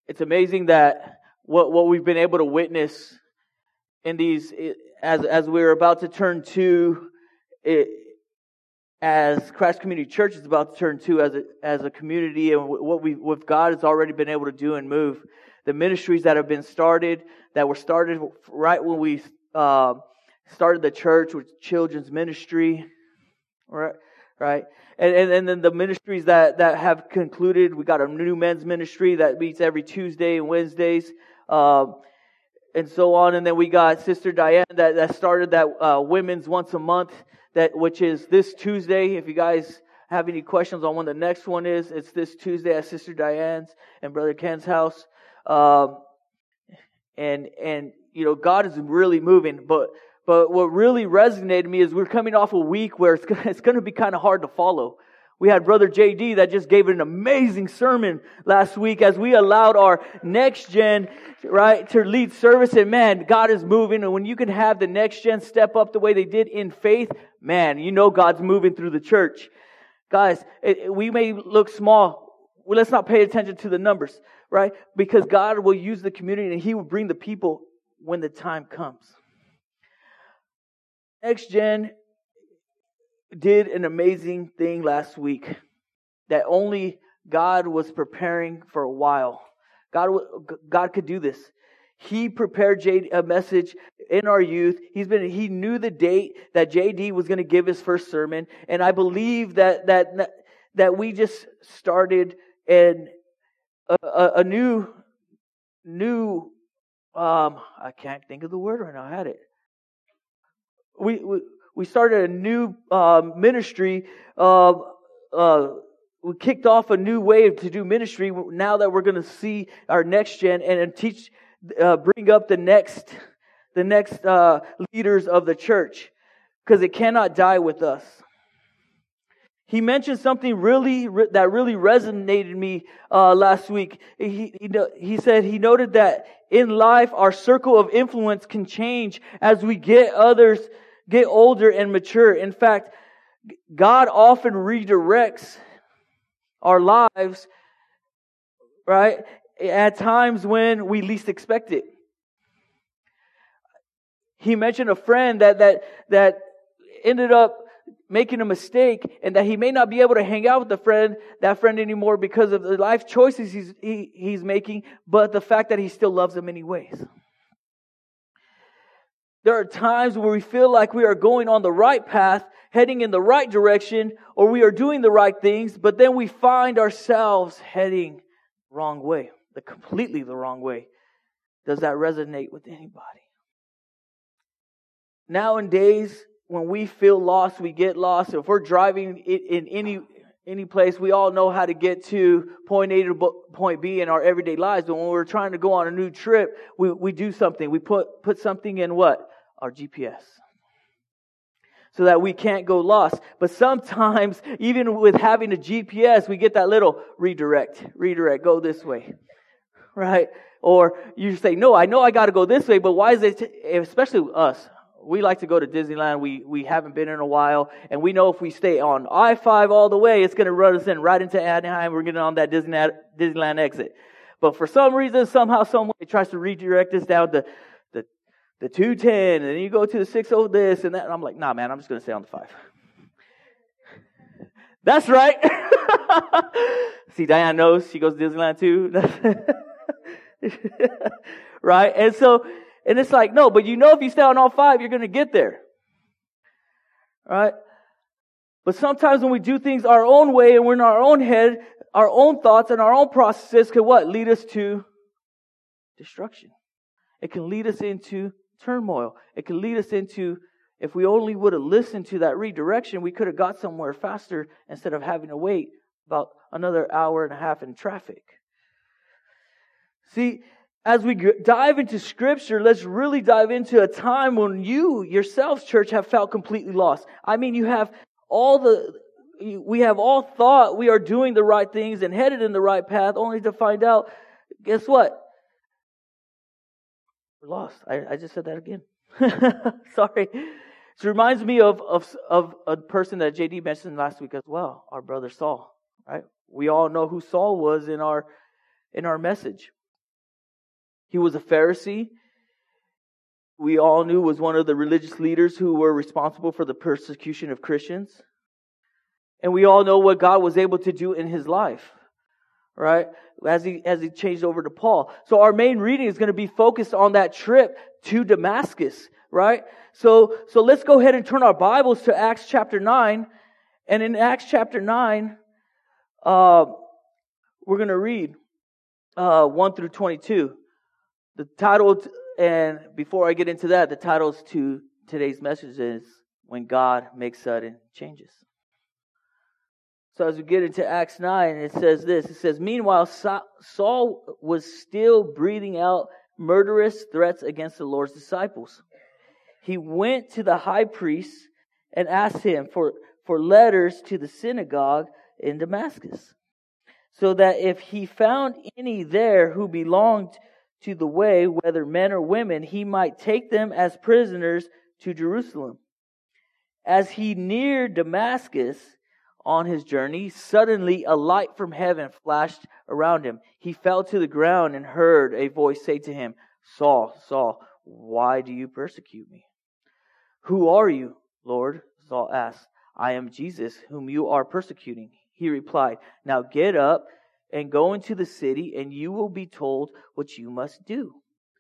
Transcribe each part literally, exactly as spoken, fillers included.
it's amazing that what what we've been able to witness in these, as as we're about to turn to, it, as Christ Community Church is about to turn to as a as a community, and what we what God has already been able to do and move, the ministries that have been started, that were started right when we uh, started the church, with children's ministry, right, right, and and, and then the ministries that, that have concluded. We got a new men's ministry that meets every Tuesday and Wednesdays, um, and so on. And then we got Sister Diane that, that started that uh, women's once a month, that which is this Tuesday. If you guys have any questions on when the next one is, it's this Tuesday at Sister Diane's and Brother Ken's house. Um, and and you know, God is really moving, but but what really resonated me is we're coming off a week where it's gonna, it's going to be kind of hard to follow. We had Brother J D that just gave an amazing sermon last week as we allowed our next gen, right, to lead service. And man, God is moving. And when you can have the next gen step up the way they did in faith, man, you know God's moving through the church. Guys, it, we may look small. Well, let's not pay attention to the numbers, right? Because God will use the community and He will bring the people when the time comes. Next Gen did an amazing thing last week that only God was preparing for a while. God, God could do this. He prepared J D a message in our youth. He's been. He knew the date that J D was going to give his first sermon, and I believe that that that we just started an a, a, a new new. Um, I can't think of the word right now. I had it. We we, we started a new uh, ministry. Uh, uh, we kicked off a new way to do ministry. Now that we're going to see our next gen and, and teach, uh, bring up the next, the next uh, leaders of the church, because it cannot die with us. He mentioned something really that really resonated me uh, last week. He, he he said he noted that in life our circle of influence can change as we get others get older and mature. In fact, God often redirects our lives, right, at times when we least expect it. He mentioned a friend that that that ended up making a mistake, and that he may not be able to hang out with the friend, that friend anymore because of the life choices he's he, he's making, but the fact that he still loves him anyways. There are times where we feel like we are going on the right path, heading in the right direction, or we are doing the right things, but then we find ourselves heading the wrong way, the completely the wrong way. Does that resonate with anybody? Nowadays, when we feel lost, we get lost. If we're driving in any any place, we all know how to get to point A to point B in our everyday lives. But when we're trying to go on a new trip, we, we do something. We put, put something in what? Our G P S. So that we can't go lost. But sometimes, even with having a G P S, we get that little redirect. Redirect, go this way. Right? Or you say, no, I know I got to go this way, but why is it, t-? Especially us. We like to go to Disneyland. We we haven't been in a while. And we know if we stay on I five all the way, it's going to run us in right into Anaheim. We're getting on that Disneyland, Disneyland exit. But for some reason, somehow, someway, it tries to redirect us down to the, the two ten. And then you go to the six oh this and that. And I'm like, nah, man, I'm just going to stay on the five. That's right. See, Diane knows. She goes to Disneyland too. Right? And so... And it's like, no, but you know if you stay on all five, you're going to get there. Right? But sometimes when we do things our own way and we're in our own head, our own thoughts and our own processes can what? Lead us to destruction. It can lead us into turmoil. It can lead us into, if we only would have listened to that redirection, we could have got somewhere faster instead of having to wait about another hour and a half in traffic. See, as we dive into Scripture, let's really dive into a time when you yourselves, church, have felt completely lost. I mean, you have all the, we have all thought we are doing the right things and headed in the right path, only to find out, guess what? We're lost. I, I just said that again. Sorry. It reminds me of, of, of a person that J D mentioned last week as well, our brother Saul. Right? We all know who Saul was in our in our message. He was a Pharisee. We all knew was one of the religious leaders who were responsible for the persecution of Christians. And we all know what God was able to do in his life, right? As he as he changed over to Paul. So our main reading is going to be focused on that trip to Damascus, right? So so let's go ahead and turn our Bibles to Acts chapter nine. And in Acts chapter nine, uh, we're going to read uh, one through twenty-two. The title, and before I get into that, the titles to today's message is When God Makes Sudden Changes. So as we get into Acts nine, it says this. It says, meanwhile, Saul was still breathing out murderous threats against the Lord's disciples. He went to the high priest and asked him for, for letters to the synagogue in Damascus, so that if he found any there who belonged to the way, whether men or women, he might take them as prisoners to Jerusalem. As he neared Damascus on his journey, suddenly a light from heaven flashed around him. He fell to the ground and heard a voice say to him, Saul, Saul, why do you persecute me? Who are you, Lord? Saul asked. I am Jesus, whom you are persecuting. He replied, now get up and go into the city, and you will be told what you must do.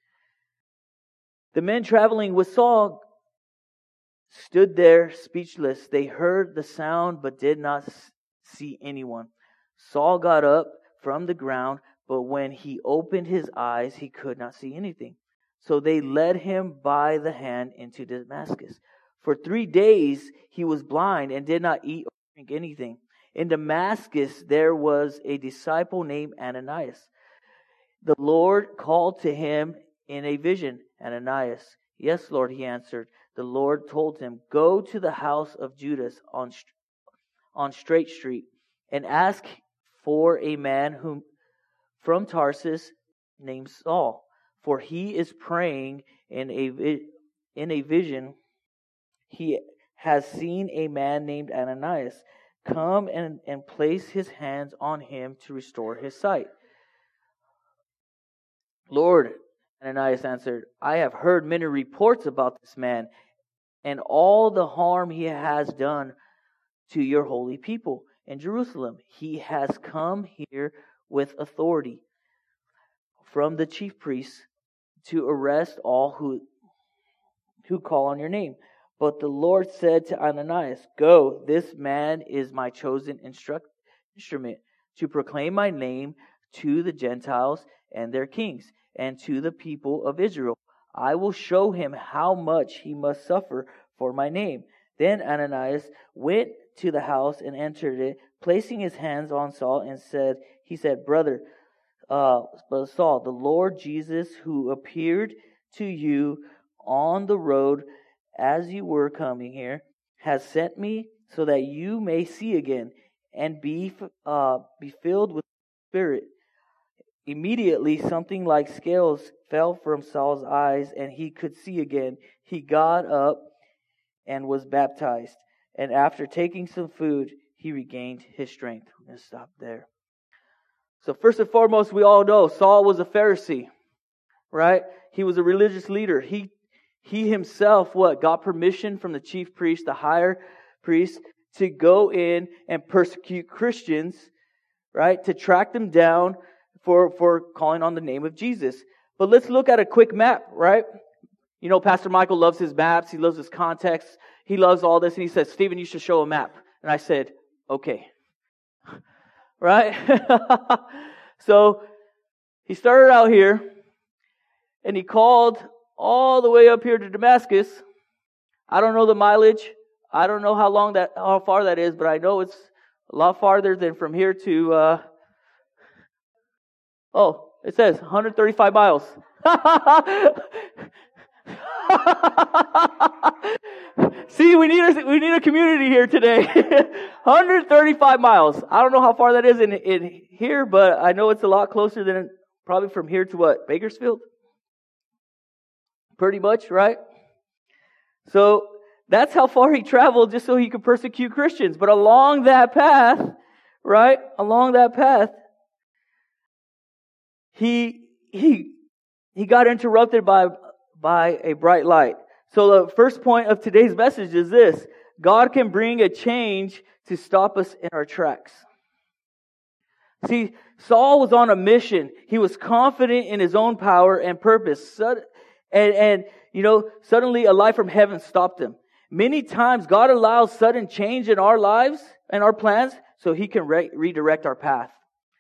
The men traveling with Saul stood there speechless. They heard the sound but did not see anyone. Saul got up from the ground, but when he opened his eyes, he could not see anything. So they led him by the hand into Damascus. For three days he was blind and did not eat or drink anything. In Damascus there was a disciple named Ananias. The Lord called to him in a vision, Ananias. Yes, Lord, he answered. The Lord told him, go to the house of Judas on, on Straight Street and ask for a man whom from Tarsus named Saul, for he is praying in a in a vision. He has seen a man named Ananias come and, and place his hands on him to restore his sight. Lord, Ananias answered, I have heard many reports about this man and all the harm he has done to your holy people in Jerusalem. He has come here with authority from the chief priests to arrest all who, who call on your name. But the Lord said to Ananias, go, this man is my chosen instruct, instrument to proclaim my name to the Gentiles and their kings, and to the people of Israel. I will show him how much he must suffer for my name. Then Ananias went to the house and entered it, placing his hands on Saul, and said, he said, Brother uh, Saul, the Lord Jesus, who appeared to you on the road as you were coming here, has sent me so that you may see again and be uh, be filled with spirit. Immediately something like scales fell from Saul's eyes, and he could see again. He got up and was baptized. And after taking some food, he regained his strength. We're going to stop there. So first and foremost, we all know Saul was a Pharisee, right? He was a religious leader. He he himself, what, got permission from the chief priest, the higher priest, to go in and persecute Christians, right? To track them down for, for calling on the name of Jesus. But let's look at a quick map, right? You know, Pastor Michael loves his maps. He loves his context. He loves all this. And he says, Stephen, you should show a map. And I said, okay. Right? So he started out here and he called all the way up here to Damascus. I don't know the mileage. I don't know how long that, how far that is, but I know it's a lot farther than from here to, uh, oh, it says one hundred thirty-five miles. See, we need a, we need a community here today. one hundred thirty-five miles. I don't know how far that is in, in here, but I know it's a lot closer than probably from here to what? Bakersfield? Pretty much, right? So that's how far he traveled just so he could persecute Christians. But along that path, right? Along that path, he he he got interrupted by, by a bright light. So the first point of today's message is this: God can bring a change to stop us in our tracks. See, Saul was on a mission. He was confident in his own power and purpose. And, and, you know, suddenly a light from heaven stopped him. Many times God allows sudden change in our lives and our plans so He can re- redirect our path.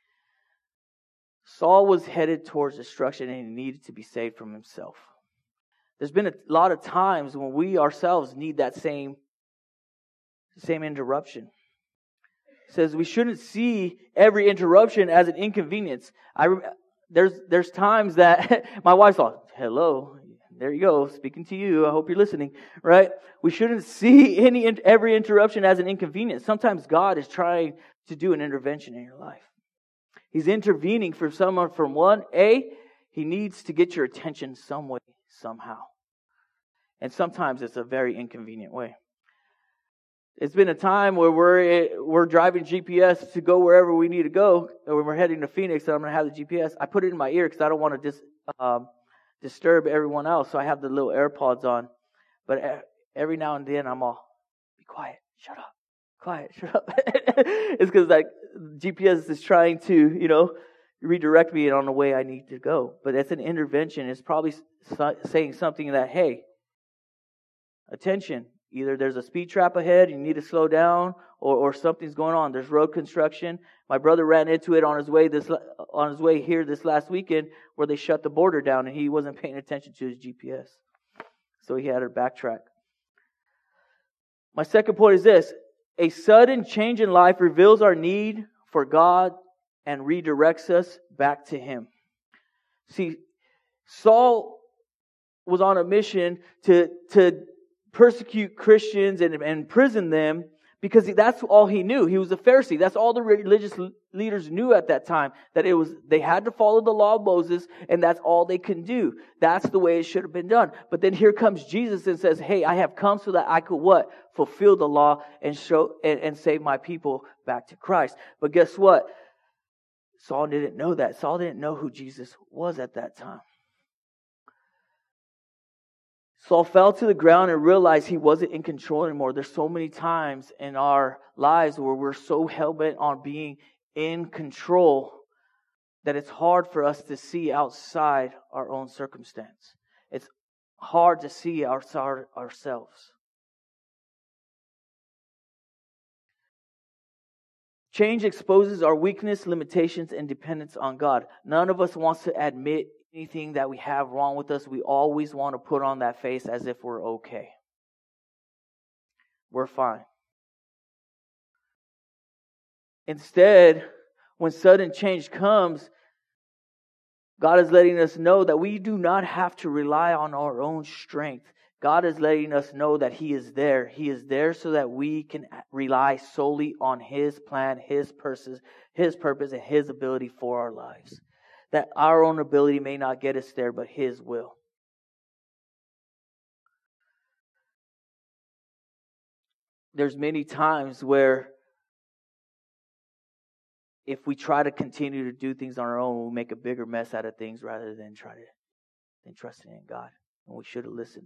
Saul was headed towards destruction and he needed to be saved from himself. There's been a lot of times when we ourselves need that same, same interruption. It says we shouldn't see every interruption as an inconvenience. I there's there's times that my wife's all, hello, there you go, speaking to you. I hope you're listening, right? We shouldn't see any every interruption as an inconvenience. Sometimes God is trying to do an intervention in your life. He's intervening for someone from one A. He needs to get your attention some way, somehow. And sometimes it's a very inconvenient way. It's been a time where we're we're driving G P S to go wherever we need to go. And when we're heading to Phoenix, and I'm going to have the G P S. I put it in my ear because I don't want to dis, um, disturb everyone else. So I have the little AirPods on. But every now and then I'm all, be quiet, shut up, quiet, shut up. It's because like G P S is trying to, you know, redirect me on the way I need to go. But it's an intervention. It's probably saying something that, hey, attention. Either there's a speed trap ahead, you need to slow down, or, or something's going on. There's road construction. My brother ran into it on his way this on his way here this last weekend, where they shut the border down, and he wasn't paying attention to his G P S, so he had to backtrack. My second point is this: a sudden change in life reveals our need for God and redirects us back to Him. See, Saul was on a mission to to. persecute Christians and, and imprison them because he, that's all he knew. He was a Pharisee. That's all the religious leaders knew at that time. That it was they had to follow the law of Moses, and that's all they can do. That's the way it should have been done. But then here comes Jesus and says, "Hey, I have come so that I could what? Fulfill the law and show and, and save my people back to Christ." But guess what? Saul didn't know that. Saul didn't know who Jesus was at that time. Saul fell to the ground and realized he wasn't in control anymore. There's so many times in our lives where we're so hell-bent on being in control that it's hard for us to see outside our own circumstance. It's hard to see outside ourselves. Change exposes our weakness, limitations, and dependence on God. None of us wants to admit anything that we have wrong with us. We always want to put on that face as if we're okay. We're fine. Instead, when sudden change comes, God is letting us know that we do not have to rely on our own strength. God is letting us know that He is there. He is there so that we can rely solely on His plan, His purpose, His purpose, and His ability for our lives. That our own ability may not get us there, but His will. There's many times where if we try to continue to do things on our own, we'll make a bigger mess out of things rather than try to than trusting in God. And we should have listened.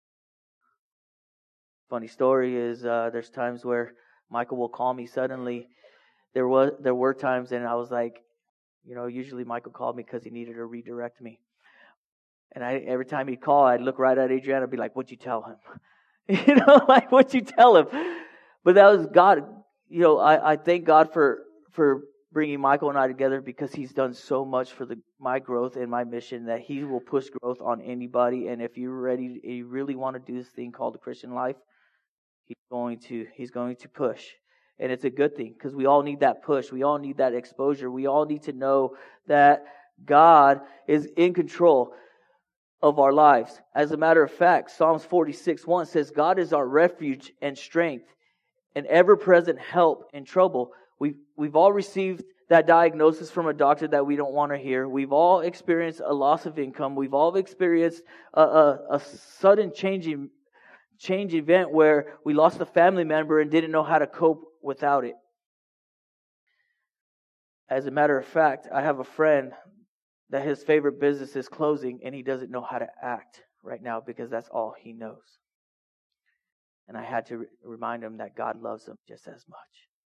Funny story is uh, there's times where Michael will call me suddenly. There was there were times, and I was like, you know, usually Michael called me because he needed to redirect me. And I every time he'd call, I'd look right at Adriana and be like, what'd you tell him? You know, like, what'd you tell him? But that was God. You know, I, I thank God for, for bringing Michael and I together because He's done so much for the my growth and my mission that He will push growth on anybody. And if you're ready, you really want to do this thing called the Christian life, He's going to, He's going to push. And it's a good thing because we all need that push. We all need that exposure. We all need to know that God is in control of our lives. As a matter of fact, Psalms forty-six one says, God is our refuge and strength, an ever-present help in trouble. We've, we've all received that diagnosis from a doctor that we don't want to hear. We've all experienced a loss of income. We've all experienced a, a, a sudden changing change event where we lost a family member and didn't know how to cope without it. As a matter of fact, I have a friend that his favorite business is closing and he doesn't know how to act right now because that's all he knows. And I had to re- remind him that God loves him just as much.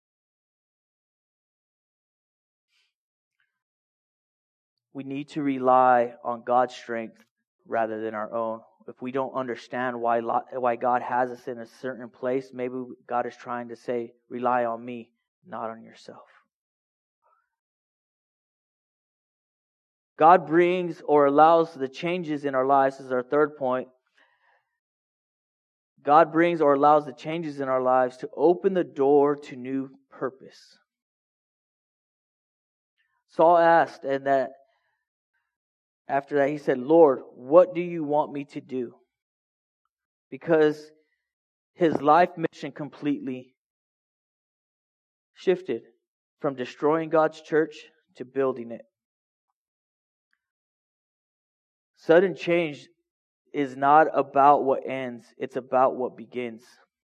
We need to rely on God's strength rather than our own. If we don't understand why why God has us in a certain place, maybe God is trying to say, rely on me, not on yourself. God brings or allows the changes in our lives, this is our third point. God brings or allows the changes in our lives to open the door to new purpose. Saul asked, and that after that he said, Lord, what do you want me to do? Because his life mission completely shifted from destroying God's church to building it. Sudden change is not about what ends, it's about what begins.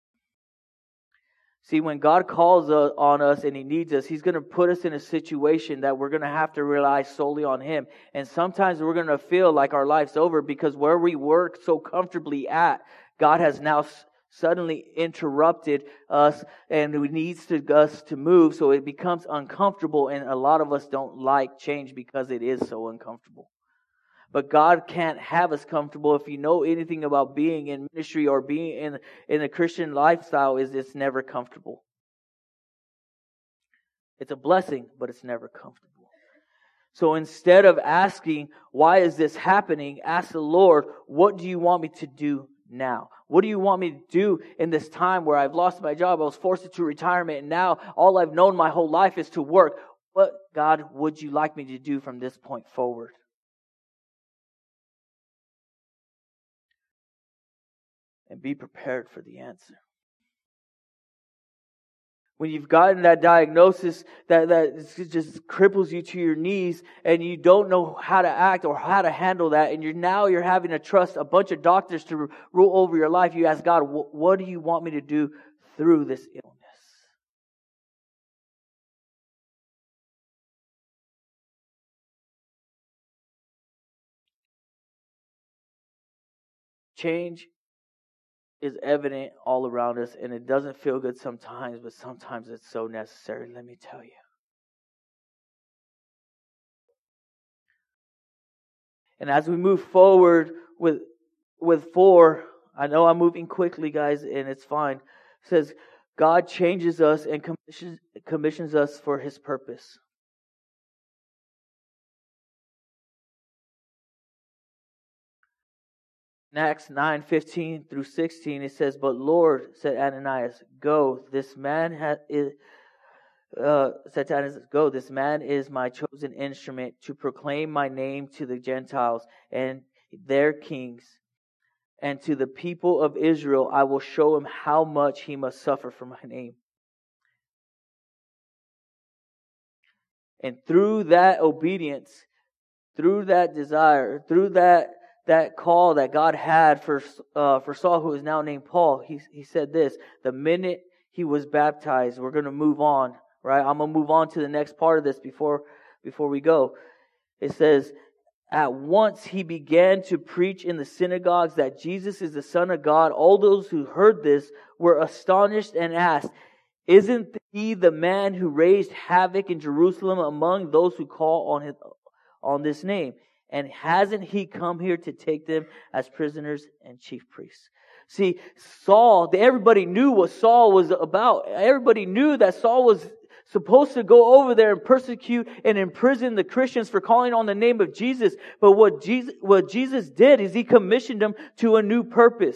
See, when God calls on us and He needs us, He's going to put us in a situation that we're going to have to rely solely on Him. And sometimes we're going to feel like our life's over because where we work so comfortably at, God has now suddenly interrupted us and He needs to, us to move, so it becomes uncomfortable, and a lot of us don't like change because it is so uncomfortable. But God can't have us comfortable. If you know anything about being in ministry or being in, in a Christian lifestyle, is it's never comfortable. It's a blessing, but it's never comfortable. So instead of asking, why is this happening? Ask the Lord, what do you want me to do now? What do you want me to do in this time where I've lost my job? I was forced into retirement, and now all I've known my whole life is to work. What, God, would you like me to do from this point forward? And be prepared for the answer. When you've gotten that diagnosis that, that just cripples you to your knees and you don't know how to act or how to handle that, and you're now you're having to trust a bunch of doctors to rule over your life, you ask God, what do you want me to do through this illness? Change is evident all around us, and it doesn't feel good sometimes, but sometimes it's so necessary, let me tell you. And as we move forward with with four, I know I'm moving quickly, guys, and it's fine. It says, God changes us and commissions, commissions us for His purpose. In Acts nine fifteen through sixteen, it says, But Lord, said Ananias, go, this man has... Uh, said to Ananias, go, this man is my chosen instrument to proclaim my name to the Gentiles and their kings, and to the people of Israel I will show him how much he must suffer for my name. And through that obedience, through that desire, through that that call that God had for uh, for Saul, who is now named Paul, he he said this: the minute he was baptized, we're going to move on, right? I'm going to move on to the next part of this before before we go. It says, at once he began to preach in the synagogues that Jesus is the Son of God. All those who heard this were astonished and asked, isn't he the man who raised havoc in Jerusalem among those who call on his, on this name? And hasn't he come here to take them as prisoners and chief priests? See, Saul, everybody knew what Saul was about. Everybody knew that Saul was supposed to go over there and persecute and imprison the Christians for calling on the name of Jesus. But what Jesus, what Jesus did is He commissioned them to a new purpose.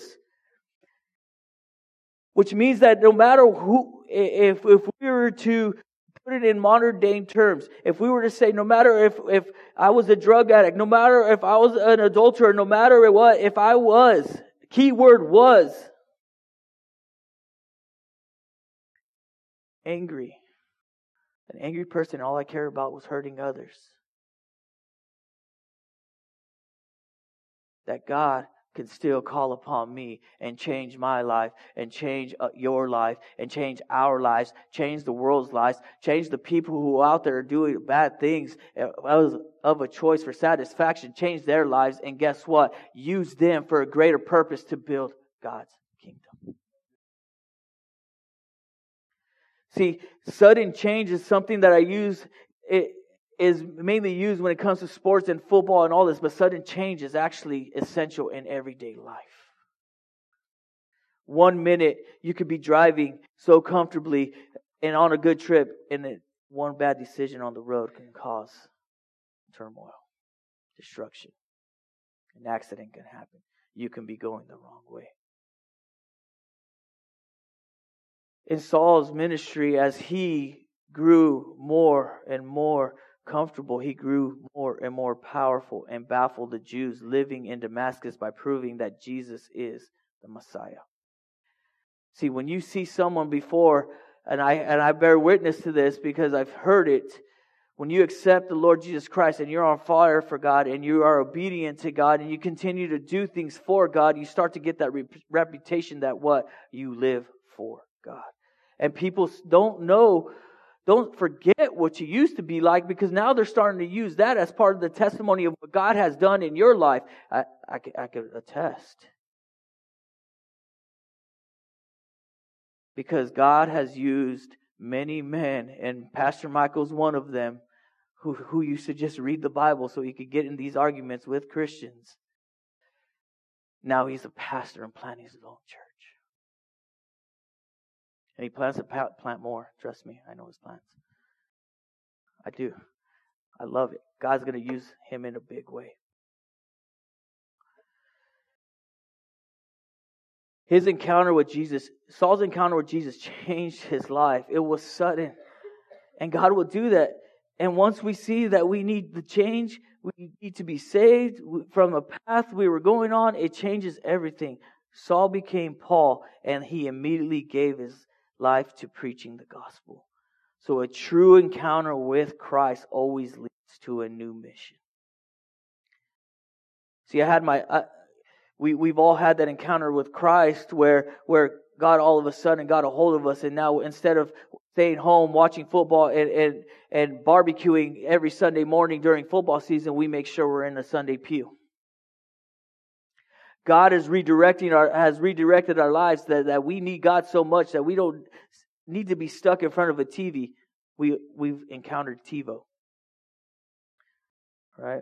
Which means that no matter who, if, if we were to put it in modern day terms, if we were to say, no matter if, if I was a drug addict, no matter if I was an adulterer, no matter what, if I was, key word was, angry. An angry person, all I care about was hurting others. That God can still call upon me and change my life and change uh, your life and change our lives, change the world's lives, change the people who out there are doing bad things of, of a choice for satisfaction, change their lives, and guess what? Use them for a greater purpose to build God's kingdom. See, sudden change is something that I use, it is mainly used when it comes to sports and football and all this, but sudden change is actually essential in everyday life. One minute you could be driving so comfortably and on a good trip, and then one bad decision on the road can cause turmoil, destruction. An accident can happen. You can be going the wrong way. In Saul's ministry, as he grew more and more comfortable, he grew more and more powerful and baffled the Jews living in Damascus by proving that Jesus is the Messiah. See, when you see someone before, and I and I bear witness to this because I've heard it, when you accept the Lord Jesus Christ and you're on fire for God and you are obedient to God and you continue to do things for God, you start to get that re- reputation that what? You live for God. And people don't know, don't forget what you used to be like, because now they're starting to use that as part of the testimony of what God has done in your life. I, I, I could attest. Because God has used many men, and Pastor Michael's one of them, who, who used to just read the Bible so he could get in these arguments with Christians. Now he's a pastor and planting his own church. And he plans to plant more. Trust me, I know his plans. I do. I love it. God's going to use him in a big way. His encounter with Jesus, Saul's encounter with Jesus changed his life. It was sudden. And God will do that. And once we see that we need the change, we need to be saved from a path we were going on, it changes everything. Saul became Paul, and he immediately gave his life to preaching the gospel. So a true encounter with Christ always leads to a new mission. See, I had my, I, we, we've all had that encounter with Christ where, where God all of a sudden got a hold of us, and now instead of staying home watching football and, and, and barbecuing every Sunday morning during football season, we make sure we're in the Sunday pew. God is redirecting our, has redirected our lives that, that we need God so much that we don't need to be stuck in front of a T V. We, we've encountered TiVo. Right?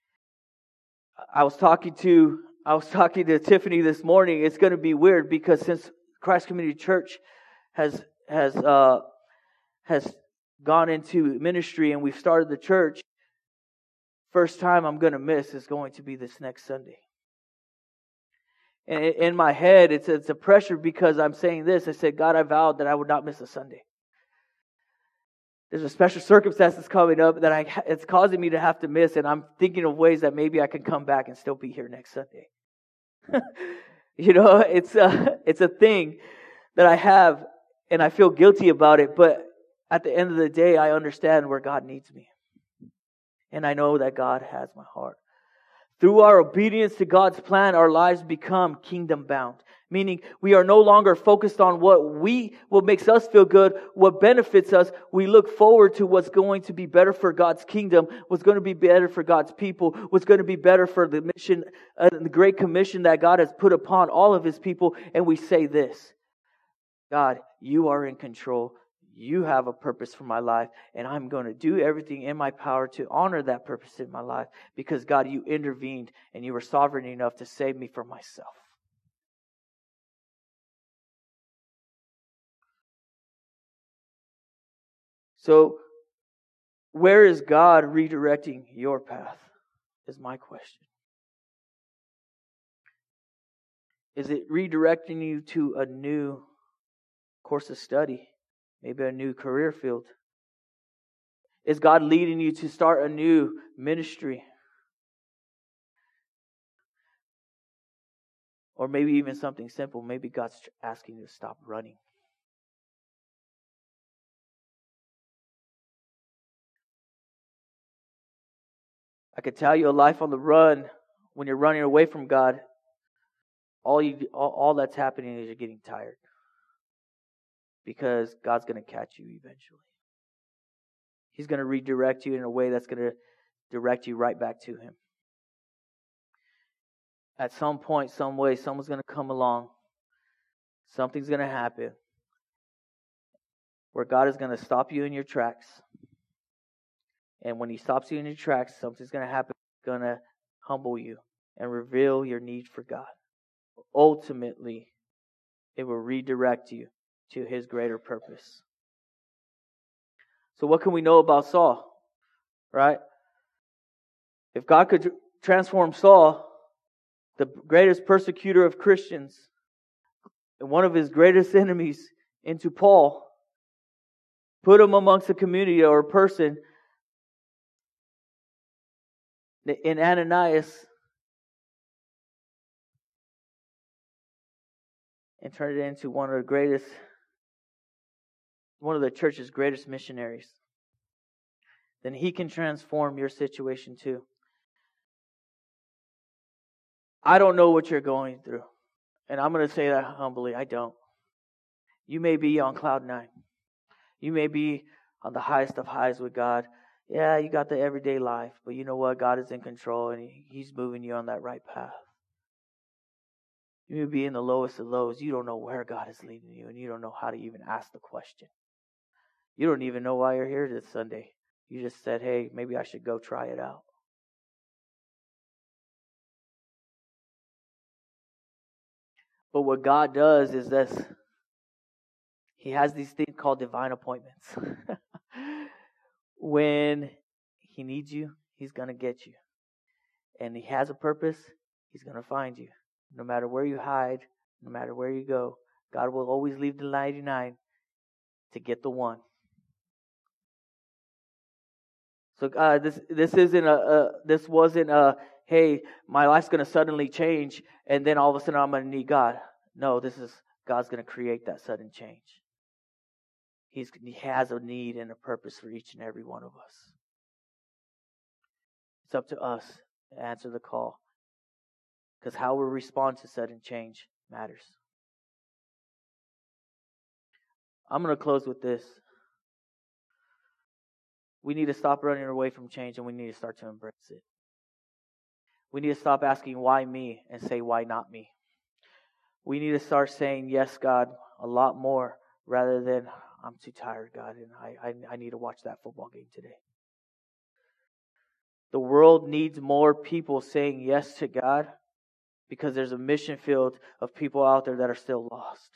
I was talking to, I was talking to Tiffany this morning. It's going to be weird because since Christ Community Church has, has, uh, has gone into ministry and we've started the church, first time I'm going to miss is going to be this next Sunday. And in my head, it's, it's a pressure because I'm saying this. I said, God, I vowed that I would not miss a Sunday. There's a special circumstance that's coming up that I, it's causing me to have to miss, and I'm thinking of ways that maybe I can come back and still be here next Sunday. You know, it's a, it's a thing that I have, and I feel guilty about it, but at the end of the day, I understand where God needs me. And I know that God has my heart. Through our obedience to God's plan, our lives become kingdom bound. Meaning we are no longer focused on what we, what makes us feel good, what benefits us. We look forward to what's going to be better for God's kingdom, what's going to be better for God's people, what's going to be better for the mission, uh, the great commission that God has put upon all of His people. And we say this: God, you are in control. You have a purpose for my life, and I'm going to do everything in my power to honor that purpose in my life, because God, you intervened and you were sovereign enough to save me from myself. So, where is God redirecting your path? Is my question. Is it redirecting you to a new course of study? Maybe a new career field? Is God leading you to start a new ministry? Or maybe even something simple. Maybe God's asking you to stop running. I could tell you a life on the run, when you're running away from God, all you all, all that's happening is you're getting tired. Because God's going to catch you eventually. He's going to redirect you in a way that's going to direct you right back to Him. At some point, some way, someone's going to come along. Something's going to happen where God is going to stop you in your tracks. And when He stops you in your tracks, something's going to happen. It's going to humble you and reveal your need for God. Ultimately, it will redirect you to His greater purpose. So what can we know about Saul? Right? If God could transform Saul, the greatest persecutor of Christians, and one of his greatest enemies, into Paul, put him amongst a community or a person in Ananias, and turn it into one of the greatest, one of the church's greatest missionaries, then He can transform your situation too. I don't know what you're going through. And I'm going to say that humbly, I don't. You may be on cloud nine. You may be on the highest of highs with God. Yeah, you got the everyday life, but you know what? God is in control and He's moving you on that right path. You may be in the lowest of lows. You don't know where God is leading you, and you don't know how to even ask the question. You don't even know why you're here this Sunday. You just said, hey, maybe I should go try it out. But what God does is this. He has these things called divine appointments. When He needs you, He's going to get you. And He has a purpose, He's going to find you. No matter where you hide, no matter where you go, God will always leave the ninety-nine to get the one. So uh, this this isn't a, a this wasn't a hey, my life's going to suddenly change and then all of a sudden I'm going to need God. No, this is God's going to create that sudden change. He's, he has a need and a purpose for each and every one of us. It's up to us to answer the call. Because how we respond to sudden change matters. I'm going to close with this. We need to stop running away from change and we need to start to embrace it. We need to stop asking why me and say why not me. We need to start saying yes, God, a lot more rather than I'm too tired, God, and I, I, I need to watch that football game today. The world needs more people saying yes to God because there's a mission field of people out there that are still lost.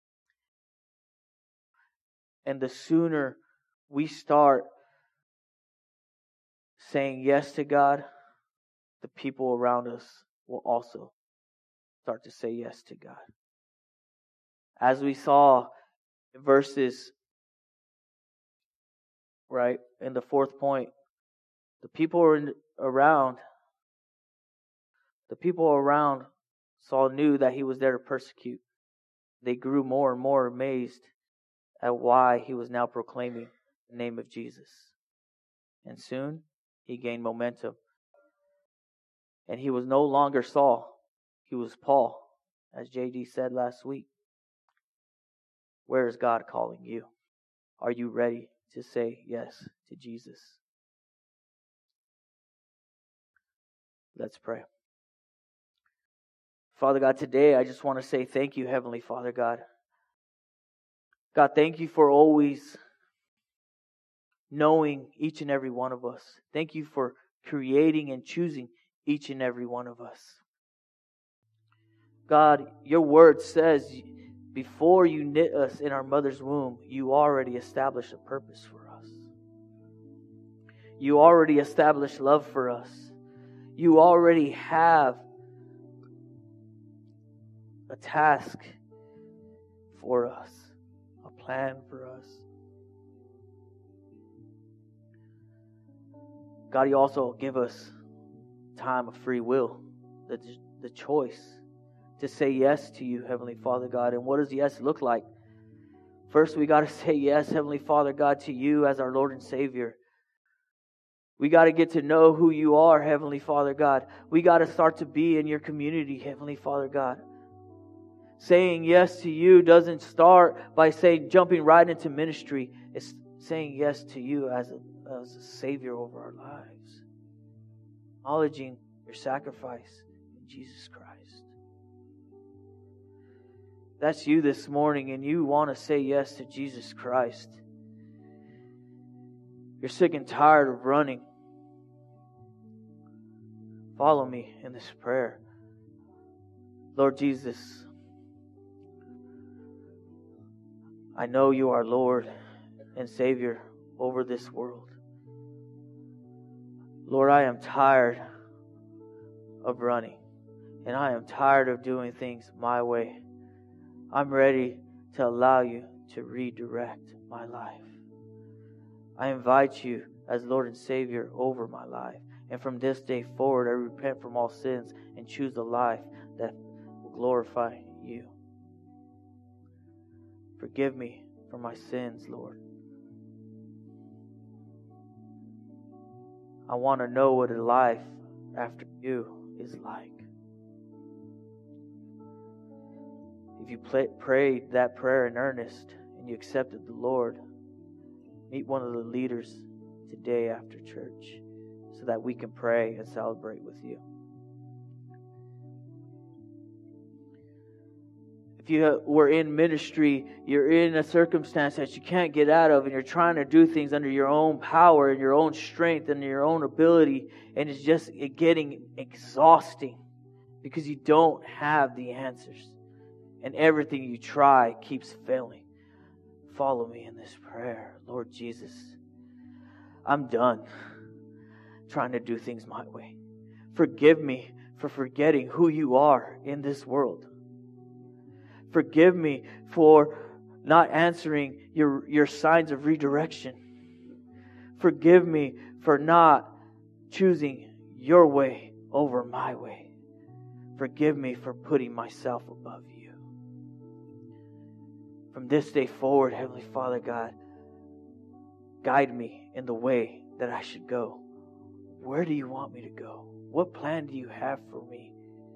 And the sooner we start saying yes to God, the people around us will also start to say yes to God. As we saw in verses, right, in the fourth point, the people around, the people around Saul knew that he was there to persecute. They grew more and more amazed at why he was now proclaiming the name of Jesus. And soon he gained momentum. And he was no longer Saul. He was Paul, as J D said last week. Where is God calling you? Are you ready to say yes to Jesus? Let's pray. Father God, today I just want to say thank you, Heavenly Father God. God, thank you for always knowing each and every one of us. Thank you for creating and choosing each and every one of us. God, your word says before you knit us in our mother's womb, you already established a purpose for us. You already established love for us. You already have a task for us, a plan for us. God, you also give us time of free will, the, the choice to say yes to you, Heavenly Father God. And what does yes look like? First, we got to say yes, Heavenly Father God, to you as our Lord and Savior. We got to get to know who you are, Heavenly Father God. We got to start to be in your community, Heavenly Father God. Saying yes to you doesn't start by saying jumping right into ministry. It's saying yes to you as a, as a Savior over our lives. Acknowledging your sacrifice in Jesus Christ. That's you this morning and you want to say yes to Jesus Christ. You're sick and tired of running. Follow me in this prayer. Lord Jesus, I know you are Lord and Savior over this world. Lord, I am tired of running, and I am tired of doing things my way. I'm ready to allow you to redirect my life. I invite you as Lord and Savior over my life. And from this day forward, I repent from all sins and choose a life that will glorify you. Forgive me for my sins, Lord. I want to know what a life after you is like. If you play, prayed that prayer in earnest and you accepted the Lord, meet one of the leaders today after church so that we can pray and celebrate with you. If you were in ministry, you're in a circumstance that you can't get out of and you're trying to do things under your own power and your own strength and your own ability, and it's just getting exhausting because you don't have the answers and everything you try keeps failing. Follow me in this prayer. Lord Jesus, I'm done trying to do things my way. Forgive me for forgetting who you are in this world. Forgive me for not answering your, your signs of redirection. Forgive me for not choosing your way over my way. Forgive me for putting myself above you. From this day forward, Heavenly Father God, guide me in the way that I should go. Where do you want me to go? What plan do you have for me?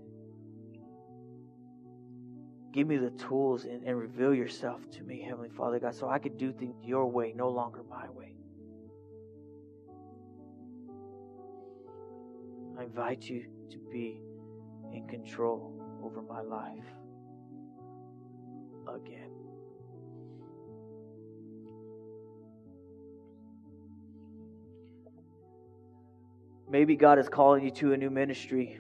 Give me the tools and, and reveal yourself to me, Heavenly Father God, so I can do things your way, no longer my way. I invite you to be in control over my life again. Maybe God is calling you to a new ministry.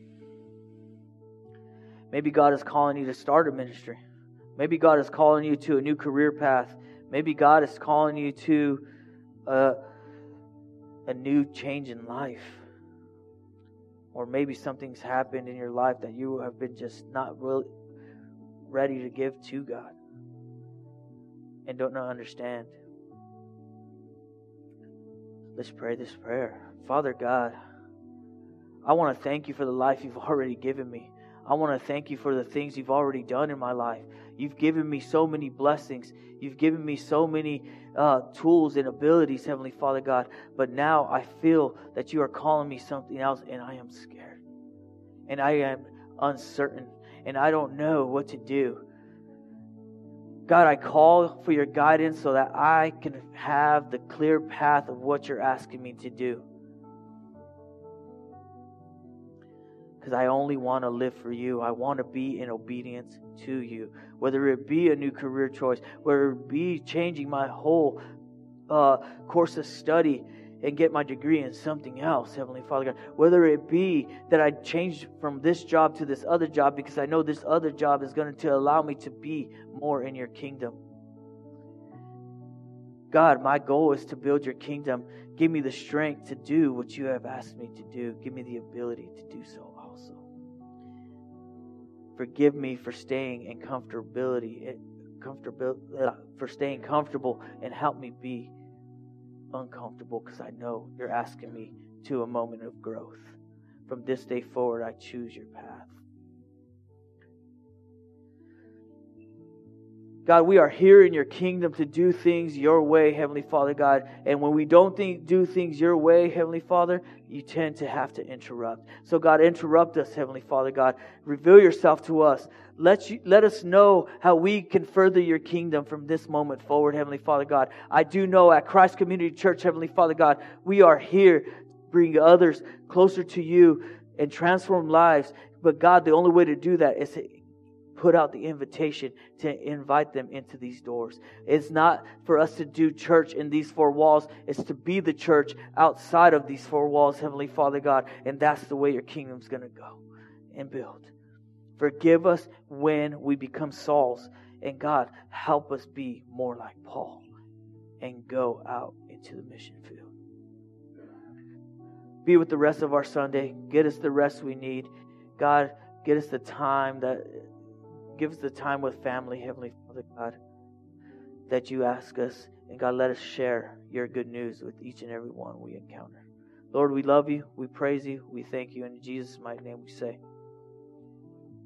Maybe God is calling you to start a ministry. Maybe God is calling you to a new career path. Maybe God is calling you to a, a new change in life. Or maybe something's happened in your life that you have been just not really ready to give to God and don't know understand. Let's pray this prayer. Father God, I want to thank you for the life you've already given me. I want to thank you for the things you've already done in my life. You've given me so many blessings. You've given me so many uh, tools and abilities, Heavenly Father God. But now I feel that you are calling me something else, and I am scared. And I am uncertain. And I don't know what to do. God, I call for your guidance so that I can have the clear path of what you're asking me to do. Because I only want to live for you. I want to be in obedience to you. Whether it be a new career choice, whether it be changing my whole uh, course of study and get my degree in something else, Heavenly Father God. Whether it be that I change from this job to this other job because I know this other job is going to allow me to be more in your kingdom. God, my goal is to build your kingdom. Give me the strength to do what you have asked me to do. Give me the ability to do so also. Forgive me for staying in comfortability, comfortable, uh, for staying comfortable, and help me be uncomfortable because I know you're asking me to a moment of growth. From this day forward, I choose your path. God, we are here in your kingdom to do things your way, Heavenly Father, God. And when we don't think, do things your way, Heavenly Father, you tend to have to interrupt. So God, interrupt us, Heavenly Father, God. Reveal yourself to us. Let you, let us know how we can further your kingdom from this moment forward, Heavenly Father, God. I do know at Christ Community Church, Heavenly Father, God, we are here to bring others closer to you and transform lives. But God, the only way to do that is to put out the invitation to invite them into these doors. It's not for us to do church in these four walls. It's to be the church outside of these four walls, Heavenly Father God. And that's the way your kingdom's going to go and build. Forgive us when we become Sauls. And God, help us be more like Paul and go out into the mission field. Be with the rest of our Sunday. Get us the rest we need. God, get us the time that Give us the time with family, Heavenly Father God, that you ask us. And God, let us share your good news with each and every one we encounter. Lord, we love you. We praise you. We thank you. In Jesus' mighty name we say.